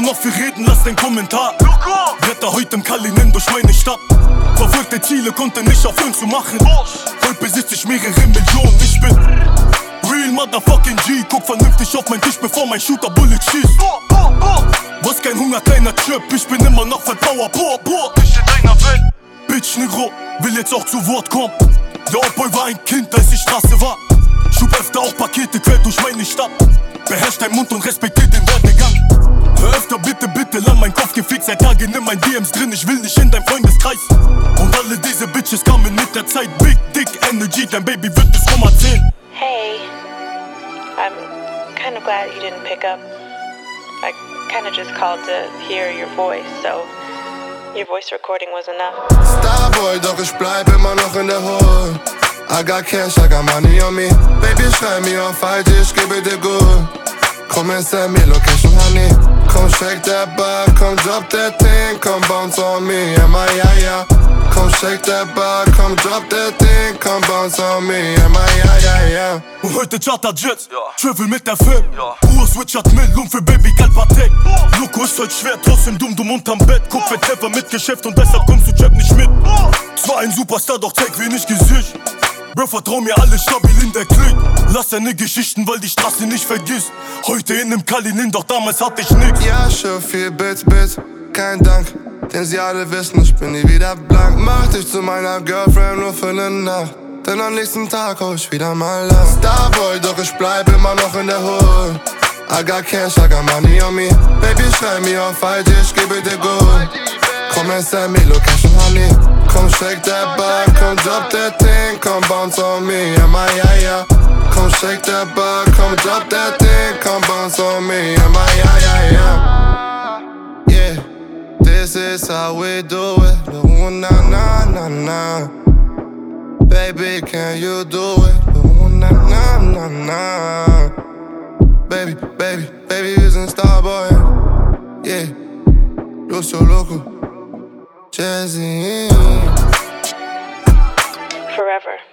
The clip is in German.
noch viel reden, lass den Kommentar. Bretter heute im Kalinin durch meine Stadt. Verfolgte Ziele konnte nicht aufhören zu machen. Heute besitze ich mehrere Millionen, ich bin real motherfucking G. Guck vernünftig auf meinen Tisch, bevor mein Shooter Bullet schießt. Was kein Hunger, kleiner Chip, ich bin immer noch voll Power, ich in deiner Welt. Bitch Negro, will jetzt auch zu Wort kommen. Der Oldboy war ein Kind, als die Straße war. Schub öfter auch Pakete quer durch meine Stadt. Beherrscht dein Mund und respektiert den Werdegang. Hör öfter bitte, bitte, lang mein Kopf gefickt. Seit Tagen in mein DMs drin, ich will nicht in dein Freundeskreis. Und alle diese Bitches kamen mit der Zeit. Big Dick Energy, dein Baby wird bis Nummer 10. Hey, I'm kind of glad you didn't pick up. I kind of just called to hear your voice, so your voice recording was enough. Starboy, doch ich bleib immer noch in der Hood. I got cash, I got money on me. Baby, schreib mir auf IG, ich gebe dir gut. Komm and send me location, honey. Komm, shake that butt, komm, drop that thing. Komm, bounce on me, yeah. Komm, shake that butt, komm, drop that thing. Komm, bounce on me, yeah. Und heute chartert Jets, Travel mit der Film. Switch hat Millionen für Baby Geld Patek. Loco ist heute schwer, trotzdem dumm unterm Bett. Guck für Treffer mit Geschäft und deshalb kommst du Chap nicht mit. Zwar ein Superstar, doch zeig wenig Gesicht. Bro, vertrau mir, alles stabil in der Klick. Lass deine Geschichten, weil die Straße nicht vergisst. Heute in nem Kalinin, doch damals hatte ich nix. Ja, schon viel Bits, kein Dank. Denn sie alle wissen, ich bin nie wieder blank. Mach dich zu meiner Girlfriend nur für ne Nacht. Denn am nächsten Tag hol ich wieder mal lang. Starboy, doch ich bleib immer noch in der Hood. I got cash, I got money on me. Baby, schreib mir auf IG, ich gebe dir gut. Komm and send me location, honey. Komm, shake that butt, komm, drop that thing. Komm, bounce on me, yeah. Komm, shake that butt, komm, drop that thing. Komm, bounce on me, yeah. Yeah, this is how we do it. No, nah. Baby, can you do it? No, nah. Baby, wir sind Starboy. Yeah, yo so loco. Jazzy. Forever.